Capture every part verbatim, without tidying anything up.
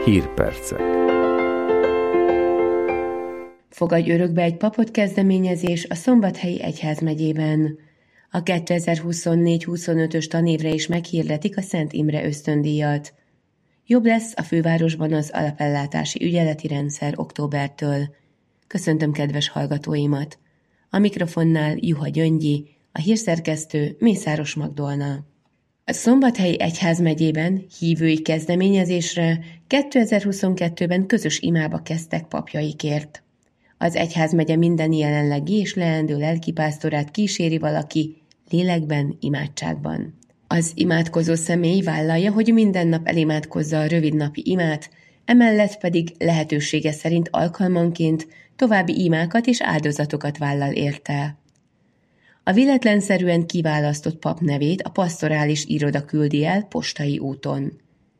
Hírpercek. Fogadj örökbe egy papot kezdeményezés a Szombathelyi Egyházmegyében. A kétezer-huszonnégy huszonötös tanévre is meghirdetik a Szent Imre ösztöndíjat. Jobb lesz a fővárosban az alapellátási ügyeleti rendszer októbertől. Köszöntöm kedves hallgatóimat! A mikrofonnál Juha Gyöngyi, a hírszerkesztő Mészáros Magdolna. A Szombathelyi Egyházmegyében hívői kezdeményezésre kétezer-huszonkettőben közös imába kezdtek papjaikért. Az egyházmegye minden jelenlegi és leendő lelkipásztorát kíséri valaki lélekben, imádságban. Az imádkozó személy vállalja, hogy minden nap elimádkozza a rövidnapi imát, emellett pedig lehetősége szerint alkalmanként további imákat és áldozatokat vállal érte. A véletlenszerűen kiválasztott pap nevét a pastorális iroda küldi el postai úton.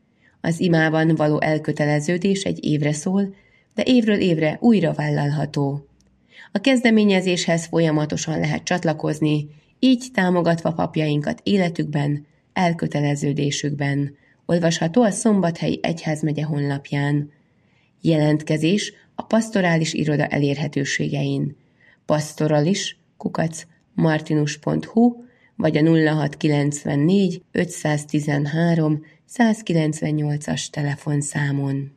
Az imában való elköteleződés egy évre szól, de évről évre újra vállalható. A kezdeményezéshez folyamatosan lehet csatlakozni, így támogatva papjainkat életükben, elköteleződésükben. Olvasható a Szombathelyi Egyházmegye honlapján. Jelentkezés a pastorális iroda elérhetőségein. Pastoralis kukac martinus pont hu vagy a nulla hat kilencvennégy ötszáztizenhárom százkilencvennyolcas telefonszámon.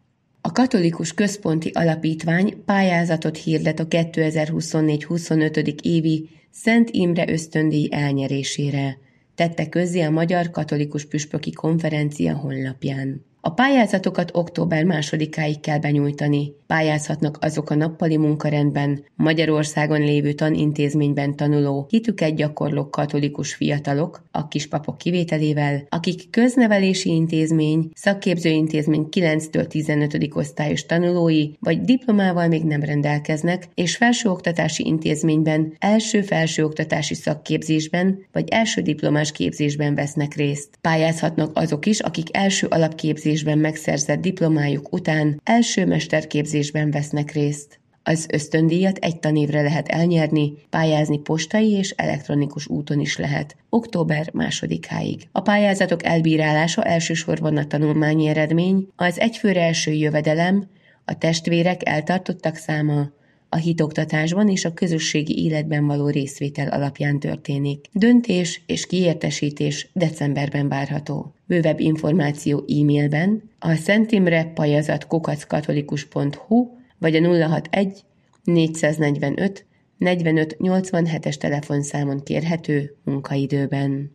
A Katolikus Központi Alapítvány pályázatot hirdet a kétezer-huszonnégy huszonötödik évi Szent Imre ösztöndíj elnyerésére, tette közzé a Magyar Katolikus Püspöki Konferencia honlapján. A pályázatokat október másodikáig kell benyújtani. Pályázhatnak azok a nappali munkarendben, Magyarországon lévő tanintézményben tanuló, hitüket gyakorló katolikus fiatalok, a kispapok kivételével, akik köznevelési intézmény, szakképzőintézmény kilenctől tizenötödik osztályos tanulói, vagy diplomával még nem rendelkeznek, és felsőoktatási intézményben, első felsőoktatási szakképzésben, vagy első diplomás képzésben vesznek részt. Pályázhatnak azok is, akik első alapképzésben megszerzett diplomájuk után első mesterképzésben vesznek részt. Az ösztöndíjat egy tanévre lehet elnyerni, pályázni postai és elektronikus úton is lehet, október másodikáig. A pályázatok elbírálása elsősorban a tanulmányi eredmény, az egyfőre eső jövedelem, a testvérek eltartottak száma, a hitoktatásban és a közösségi életben való részvétel alapján történik. Döntés és kiértesítés decemberben várható. Bővebb információ e-mailben a szentimre pajazat kukac katolikus pont hu vagy a nulla hatvanegy négyszáznegyvenöt negyvenöt nyolcvanhetes telefonszámon kérhető munkaidőben.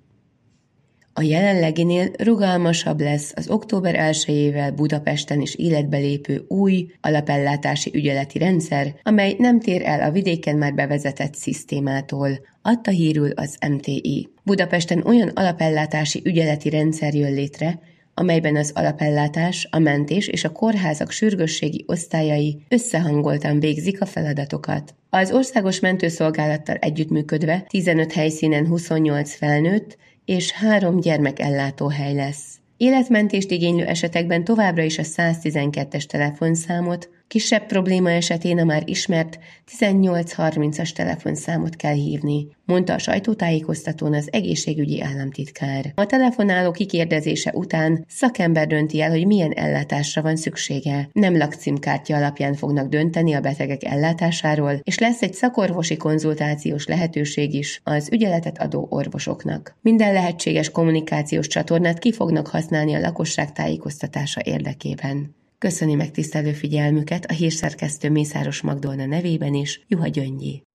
A jelenleginél rugalmasabb lesz az október elsejével Budapesten is életbe lépő új alapellátási ügyeleti rendszer, amely nem tér el a vidéken már bevezetett szisztémától, adta hírül az em té i. Budapesten olyan alapellátási ügyeleti rendszer jön létre, amelyben az alapellátás, a mentés és a kórházak sürgősségi osztályai összehangoltan végzik a feladatokat. Az Országos Mentőszolgálattal együttműködve tizenöt helyszínen huszonnyolc felnőtt és három gyermekellátóhely lesz. Életmentést igénylő esetekben továbbra is a száztizenkettes telefonszámot, kisebb probléma esetén a már ismert tizennyolc harmincas telefonszámot kell hívni, mondta a sajtótájékoztatón az egészségügyi államtitkár. A telefonáló kikérdezése után szakember dönti el, hogy milyen ellátásra van szüksége. Nem lakcímkártya alapján fognak dönteni a betegek ellátásáról, és lesz egy szakorvosi konzultációs lehetőség is az ügyeletet adó orvosoknak. Minden lehetséges kommunikációs csatornát ki fognak használni a lakosság tájékoztatása érdekében. Köszöni megtisztelő figyelmüket a hírszerkesztő Mészáros Magdolna nevében is Juha Gyöngyi.